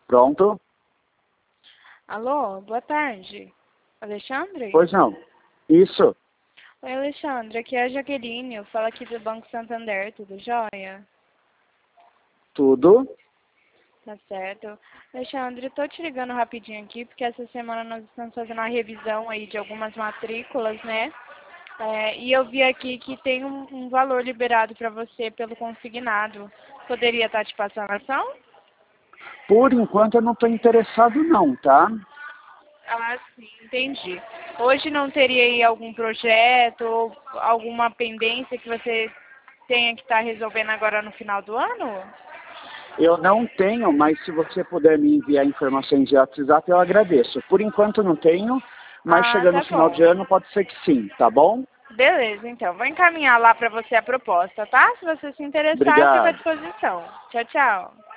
Pronto? Alô, boa tarde. Alexandre? Pois não. Isso. Oi, Alexandre, aqui é a Jaqueline, eu falo aqui do Banco Santander, tudo jóia? Tudo. Tá certo. Alexandre, eu tô te ligando rapidinho aqui, porque essa semana nós estamos fazendo uma revisão aí de algumas matrículas, né? E eu vi aqui que tem um valor liberado para você pelo consignado. Poderia estar te passando a ação? Por enquanto eu não estou interessado não, tá? Ah, sim, entendi. Hoje não teria aí algum projeto ou alguma pendência que você tenha que estar resolvendo agora no final do ano? Eu não tenho, mas se você puder me enviar informações de WhatsApp, eu agradeço. Por enquanto não tenho, mas Ah, chegando tá no final de bom. ano pode ser que sim, tá bom? Beleza, então. Vou encaminhar lá para você a proposta, tá? Se você se interessar, eu fico à Obrigado. disposição. Tchau, tchau.